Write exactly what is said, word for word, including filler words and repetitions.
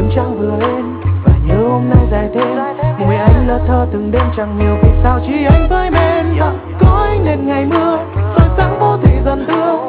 vầng trăng vừa lên và nhớ hôm nay dài thêm. Mùi anh lơ thơ từng đêm chẳng hiểu vì sao chỉ anh với men. Có anh nên ngày mưa rồi sáng phố thì dần thưa.